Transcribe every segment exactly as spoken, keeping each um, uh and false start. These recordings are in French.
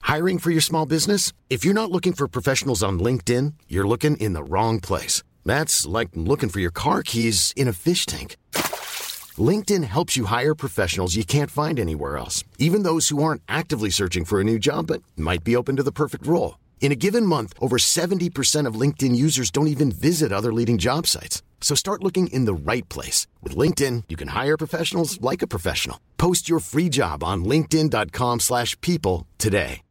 Hiring for your small business? If you're not looking for professionals on LinkedIn, you're looking in the wrong place. That's like looking for your car keys in a fish tank. LinkedIn helps you hire professionals you can't find anywhere else, even those who aren't actively searching for a new job but might be open to the perfect role. In a given month, over seventy percent of LinkedIn users don't even visit other leading job sites. So start looking in the right place. With LinkedIn, you can hire professionals like a professional. Post your free job on linkedin.com slash people today.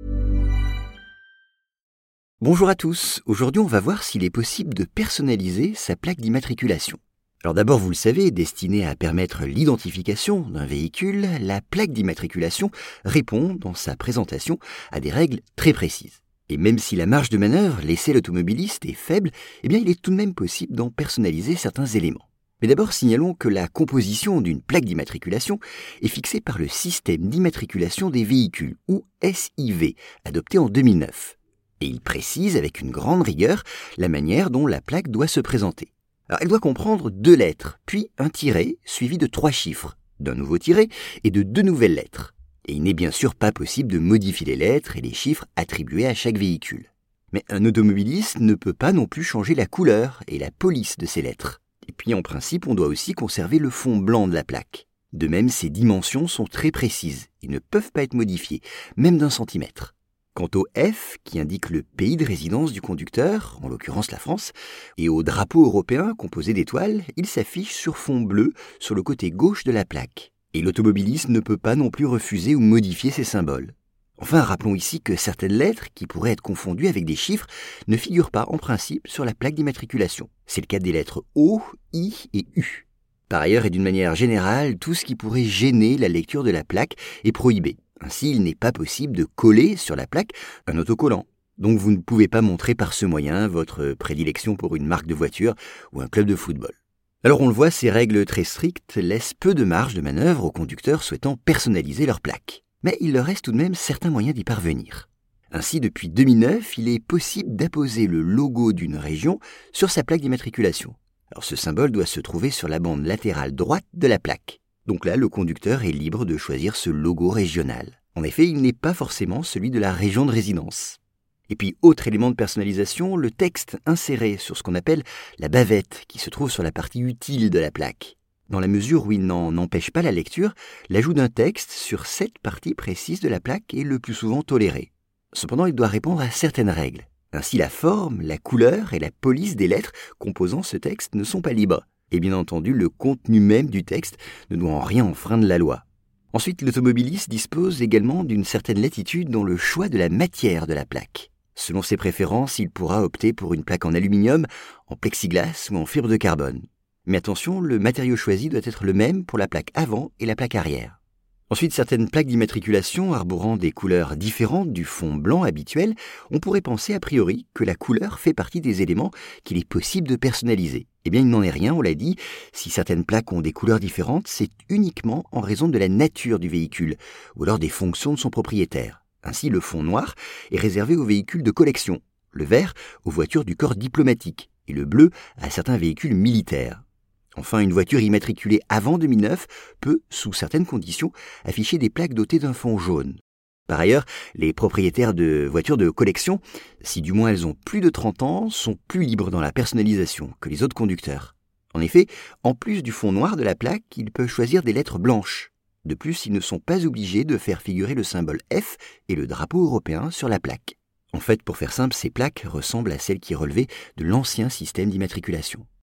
Bonjour à tous, aujourd'hui on va voir s'il est possible de personnaliser sa plaque d'immatriculation. Alors d'abord, vous le savez, destinée à permettre l'identification d'un véhicule, la plaque d'immatriculation répond dans sa présentation à des règles très précises. Et même si la marge de manœuvre laissée à l'automobiliste est faible, eh bien il est tout de même possible d'en personnaliser certains éléments. Mais d'abord, signalons que la composition d'une plaque d'immatriculation est fixée par le système d'immatriculation des véhicules, ou S I V, adopté en deux mille neuf. Et il précise avec une grande rigueur la manière dont la plaque doit se présenter. Alors, elle doit comprendre deux lettres, puis un tiret suivi de trois chiffres, d'un nouveau tiret et de deux nouvelles lettres. Et il n'est bien sûr pas possible de modifier les lettres et les chiffres attribués à chaque véhicule. Mais un automobiliste ne peut pas non plus changer la couleur et la police de ces lettres. Et puis en principe, on doit aussi conserver le fond blanc de la plaque. De même, ses dimensions sont très précises et ne peuvent pas être modifiées, même d'un centimètre. Quant au F, qui indique le pays de résidence du conducteur, en l'occurrence la France, et au drapeau européen composé d'étoiles, il s'affiche sur fond bleu sur le côté gauche de la plaque. Et l'automobiliste ne peut pas non plus refuser ou modifier ces symboles. Enfin, rappelons ici que certaines lettres, qui pourraient être confondues avec des chiffres, ne figurent pas en principe sur la plaque d'immatriculation. C'est le cas des lettres O, I et U. Par ailleurs, et d'une manière générale, tout ce qui pourrait gêner la lecture de la plaque est prohibé. Ainsi, il n'est pas possible de coller sur la plaque un autocollant. Donc vous ne pouvez pas montrer par ce moyen votre prédilection pour une marque de voiture ou un club de football. Alors on le voit, ces règles très strictes laissent peu de marge de manœuvre aux conducteurs souhaitant personnaliser leur plaque. Mais il leur reste tout de même certains moyens d'y parvenir. Ainsi, depuis deux mille neuf, il est possible d'apposer le logo d'une région sur sa plaque d'immatriculation. Alors ce symbole doit se trouver sur la bande latérale droite de la plaque. Donc là, le conducteur est libre de choisir ce logo régional. En effet, il n'est pas forcément celui de la région de résidence. Et puis, autre élément de personnalisation, le texte inséré sur ce qu'on appelle la bavette, qui se trouve sur la partie utile de la plaque. Dans la mesure où il n'en empêche pas la lecture, l'ajout d'un texte sur cette partie précise de la plaque est le plus souvent toléré. Cependant, il doit répondre à certaines règles. Ainsi, la forme, la couleur et la police des lettres composant ce texte ne sont pas libres. Et bien entendu, le contenu même du texte ne doit en rien enfreindre la loi. Ensuite, l'automobiliste dispose également d'une certaine latitude dans le choix de la matière de la plaque. Selon ses préférences, il pourra opter pour une plaque en aluminium, en plexiglas ou en fibre de carbone. Mais attention, le matériau choisi doit être le même pour la plaque avant et la plaque arrière. Ensuite, certaines plaques d'immatriculation arborant des couleurs différentes du fond blanc habituel, on pourrait penser a priori que la couleur fait partie des éléments qu'il est possible de personnaliser. Eh bien, il n'en est rien, on l'a dit. Si certaines plaques ont des couleurs différentes, c'est uniquement en raison de la nature du véhicule, ou alors des fonctions de son propriétaire. Ainsi, le fond noir est réservé aux véhicules de collection, le vert aux voitures du corps diplomatique, et le bleu à certains véhicules militaires. Enfin, une voiture immatriculée avant deux mille neuf peut, sous certaines conditions, afficher des plaques dotées d'un fond jaune. Par ailleurs, les propriétaires de voitures de collection, si du moins elles ont plus de trente ans, sont plus libres dans la personnalisation que les autres conducteurs. En effet, en plus du fond noir de la plaque, ils peuvent choisir des lettres blanches. De plus, ils ne sont pas obligés de faire figurer le symbole F et le drapeau européen sur la plaque. En fait, pour faire simple, ces plaques ressemblent à celles qui relevaient de l'ancien système d'immatriculation.